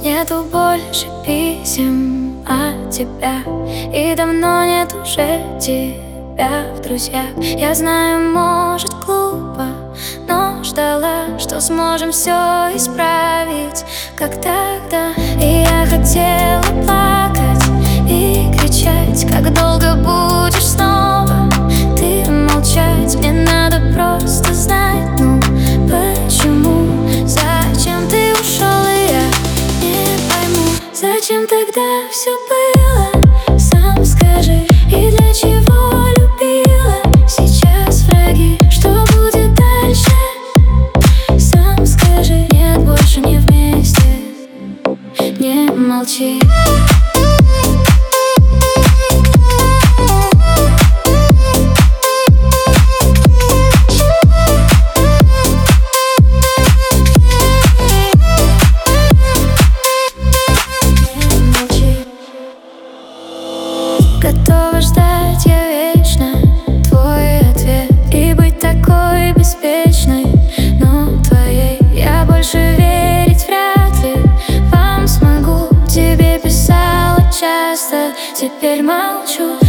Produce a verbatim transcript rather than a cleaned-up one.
Нету больше писем от тебя, и давно нет уже тебя в друзьях. Я знаю, может, глупо, но ждала, что сможем все исправить, как тогда. И я хотела плакать и кричать, как долго будешь снова ты молчать. Мне надо просто знать, ну почему, зачем ты ушел, и я не пойму. Зачем тогда все было, сам скажи, и для чего любила? Сейчас враги, что будет дальше? Сам скажи, нет, больше не вместе, не молчи. Готова ждать я вечно твой ответ и быть такой беспечной, но твоей я больше верить вряд ли вам смогу. Тебе писала часто, теперь молчу.